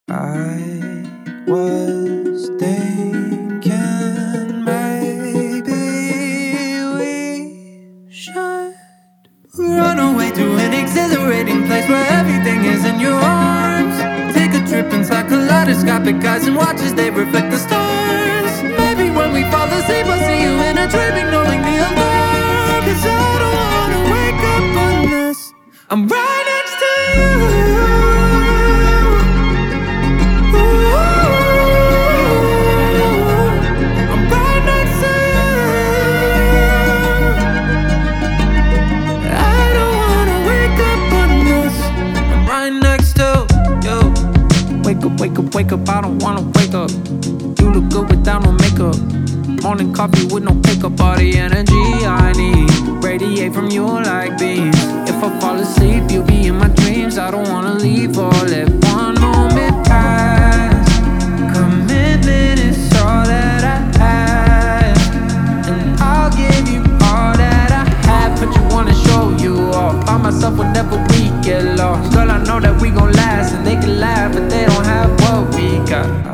I was thinking maybe we should run away to an exhilarating place where everything is in your arms. Take a trip inside kaleidoscopic eyes and watch as they reflect the stars. Maybe when we fall asleep I'll see you in a dream, ignoring the alarm. 'Cause I don't wanna wake up unless I'm right next to you. Wake up, I don't wanna wake up. You look good without no makeup. Morning coffee with no pickup. All the energy I need radiate from you like beams. If I fall asleep, you'll be in my dreams. I don't wanna leave or let one moment pass. Commitment is all that I have, and I'll give you all that I have. But you wanna show you off. By myself whenever we get lost. Girl, I know that we gon' last, and they can laugh, but they don't have what we got.